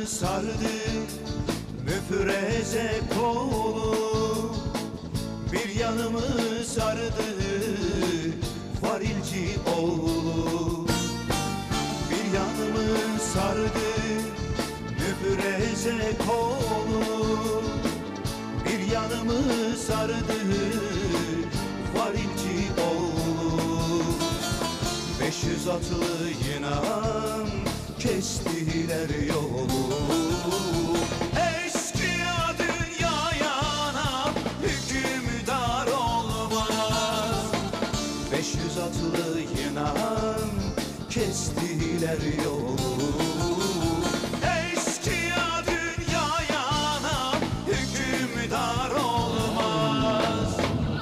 sardı müfreze kolu, bir yanımı sardı varilci oğlu. Bir yanımı sardı müfreze kolu, bir yanımı sardı varilci oğlu. 500 atlı yınan kestiler yolu. Eşkıya dünyaya hükümdar olmaz. 500 atlı yınan kestiler yolu. Eşkıya dünyaya hükümdar olmaz.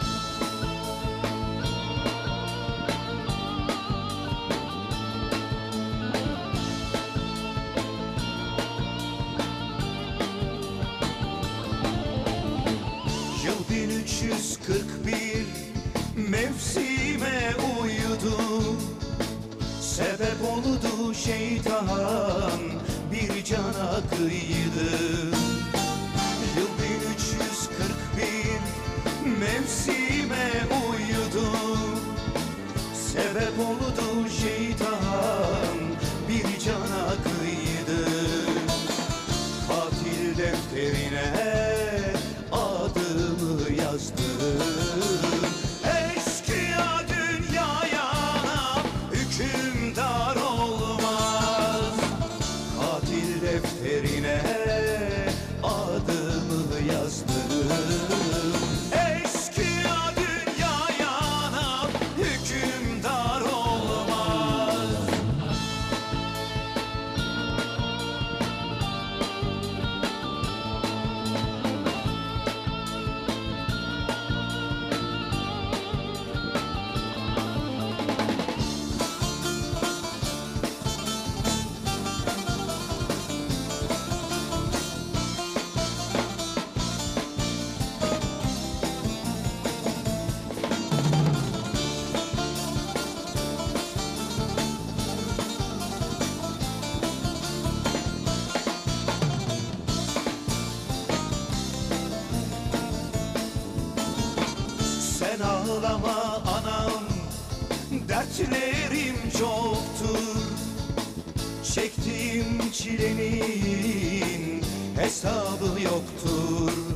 Yıl 1341 mevsime uyudu, sebep oldu şeytan bir cana kıydı. Yıl 1341 mevsime uyudu, sebep oldu şeytan bir cana kıydı. Katil defterine adımı yazdım. Eşkıya dünyaya hükümdar olmaz. Katil defterine adımı yazdım. Eşkıya dünyaya hükümdar olmaz. Sen ağlama anam, dertlerim çoktur. Çektiğim çilenin hesabı yoktur.